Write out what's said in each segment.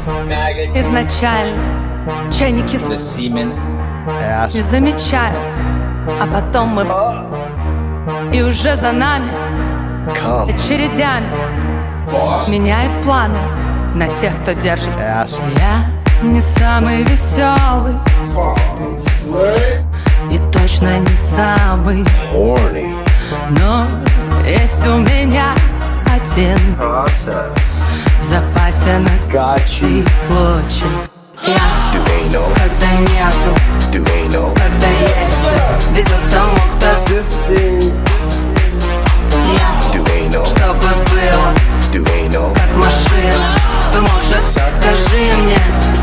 Изначально чайники не замечают, а потом мы и уже за нами очередями меняет планы на тех, кто держит. Я не самый веселый и точно не самый, но есть у меня один в запасе на каждый случай. Я, когда нету, когда есть, везет тому, кто. Я, чтобы было, как машина, то может, скажи мне.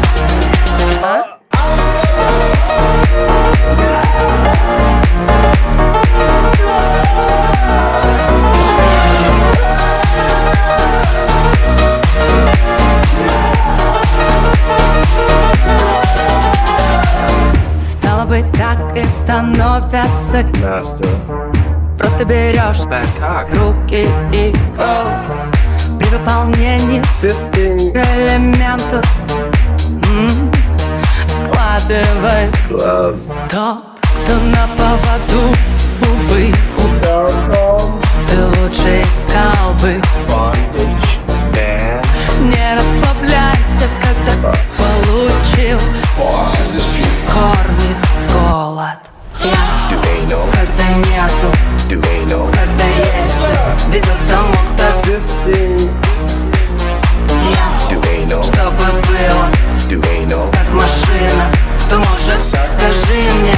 Стало быть, так и становятся. Просто берешь руки и go. При выполнении элементов вкладывай. Тот, кто на поводу, увы, ты лучше искал бы. Не расслабляйся, когда получил. Кормит голод. Я, когда нету, когда есть, везет тому, кто. Я, чтобы было, как машина, то может, скажи мне.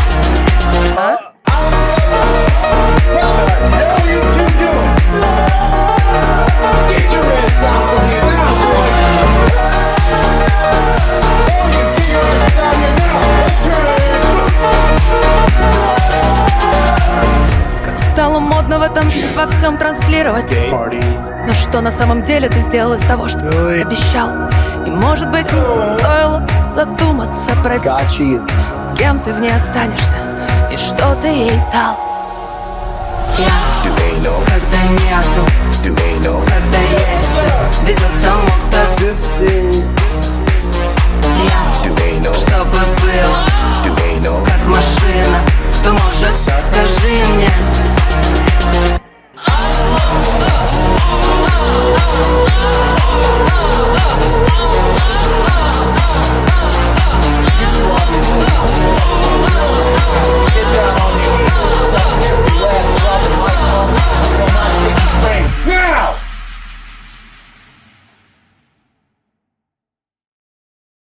Стало модно в этом во всем транслировать. Но что на самом деле ты сделал из того, что обещал? И может быть, стоило задуматься про кем ты в ней останешься и что ты ей дал. Я, когда нету, когда есть, везет тому,